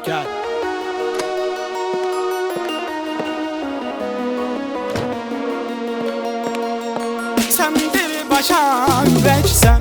Gel. Sen bir başa yüreksen,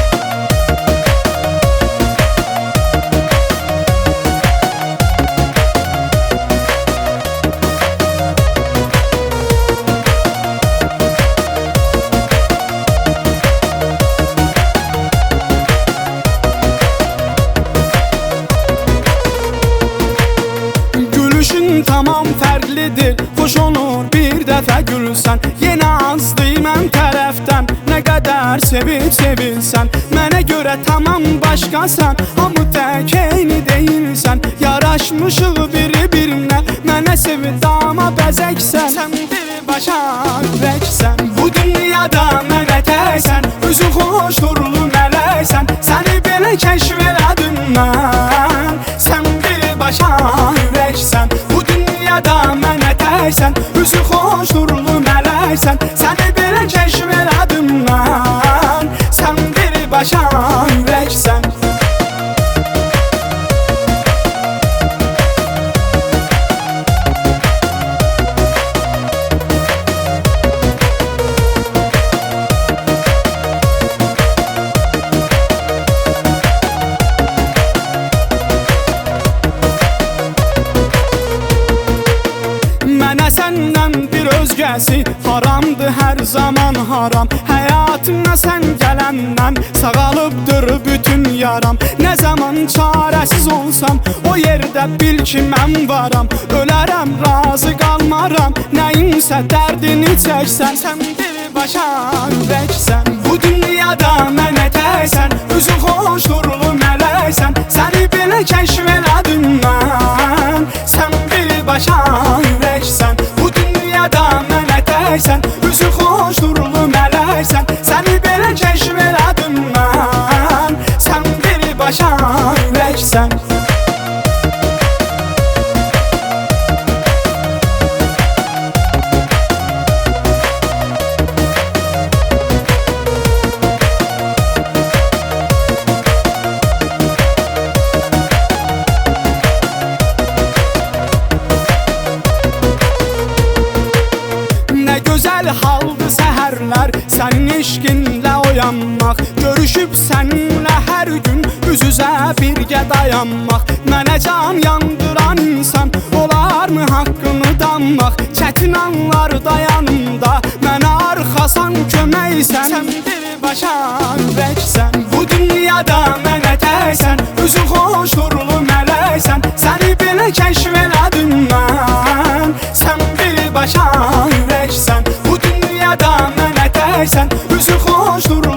gülüşün tamam fərqlidir. Xoş olur bir dəfə gülsən. Yenə azdır mən tərəfdən, nə qədər sevib sevilsən. Mənə görə tamam başqasan, hamı tək eyni deyilsən. Yaraşmışıq bir-birinə, mənə sevib dama bəzəksən. Sən bir başa ürəksən, bu dünyada mənə təksən. Üzün xoş durulu mələksən, səni belə kəşf elədim mən. Sən bir başa ürəksən, bu dünyada mənə təksən. Üzün xoş durulu mələksən, səni belə kəşf elədim mən. Sən bir başa ürəksən. Mənə səndən bir özgəsi haramdır, hər zaman haram. Həyatına sən gələndən sağalıbdır bütün yaram. Nə zaman çarəsiz olsam, o yerdə bil ki mən varam. Ölərəm, razı qalmaram, nəyinsə dərdini çəksən. Sən bir başa ürəksən, bu dünyada mənə təksən. Üzün xoş durulu mələksən, səni belə kəşf elədim mən. Sən bir başa ürəksən, bu dünyada mənə təksən. Üzün xoş durulu mələksən, səni belə kəşf elədim mən. Sən bir başa ürəksən. Gözəl haldır səhərlər, sənin eşqinlə oyanmaq. Görüşüb səninlə hər gün üz-üzə birgə dayanmaq. Mənə can yandıran insan olarmı haqqını danmaq? Çətin anlarda yanımda mənə arxasan köməksən. Sən bir başa ürəksən, bu dünyada mənə təksən. Üzün xoş durulu mələksən, səni belə kəşf elədim mən. Sən bir başa ürəksən, bu dünyada mənə təksən. Üzün xoş durulu